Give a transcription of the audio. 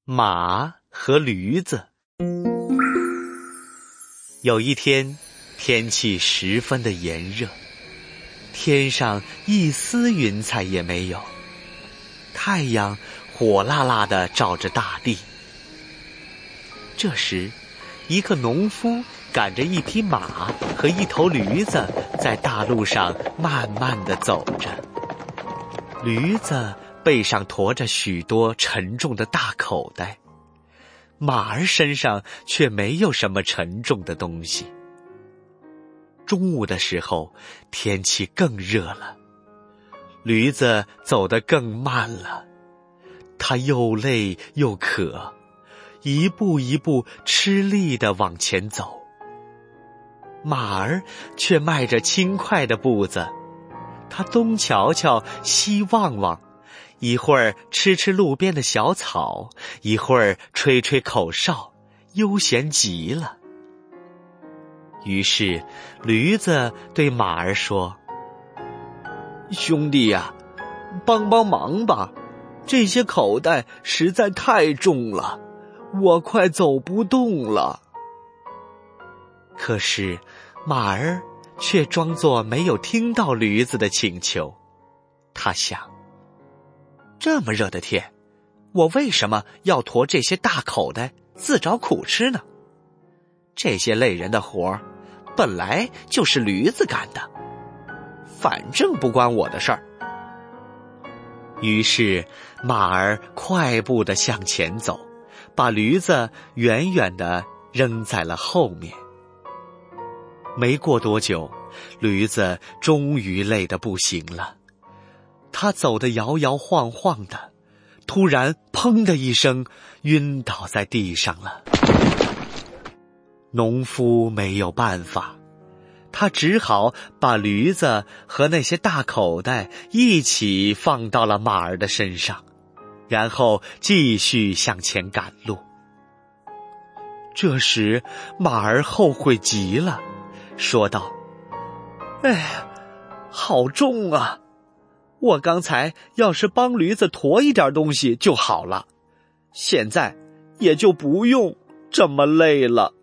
马和驴子。有一天，天气十分的炎热，天上一丝云彩也没有，太阳火辣辣地照着大地。这时，一个农夫赶着一匹马和一头驴子在大路上慢慢地走着。驴子背上驮着许多沉重的大口袋，马儿身上却没有什么沉重的东西。中午的时候，天气更热了，驴子走得更慢了，它又累又渴，一步一步吃力地往前走。马儿却迈着轻快的步子，它东瞧瞧西望望，一会儿吃吃路边的小草，一会儿吹吹口哨，悠闲极了。于是驴子对马儿说：兄弟呀，帮帮忙吧，这些口袋实在太重了，我快走不动了。可是马儿却装作没有听到驴子的请求。他想，这么热的天，我为什么要驮这些大口袋自找苦吃呢？这些累人的活儿本来就是驴子干的，反正不关我的事儿。于是马儿快步地向前走，把驴子远远地扔在了后面。没过多久，驴子终于累得不行了，它走得摇摇晃晃的，突然砰的一声晕倒在地上了。农夫没有办法，他只好把驴子和那些大口袋一起放到了马儿的身上，然后继续向前赶路。这时马儿后悔极了，说道：哎呀，好重啊，我刚才要是帮驴子驮一点东西就好了，现在也就不用这么累了。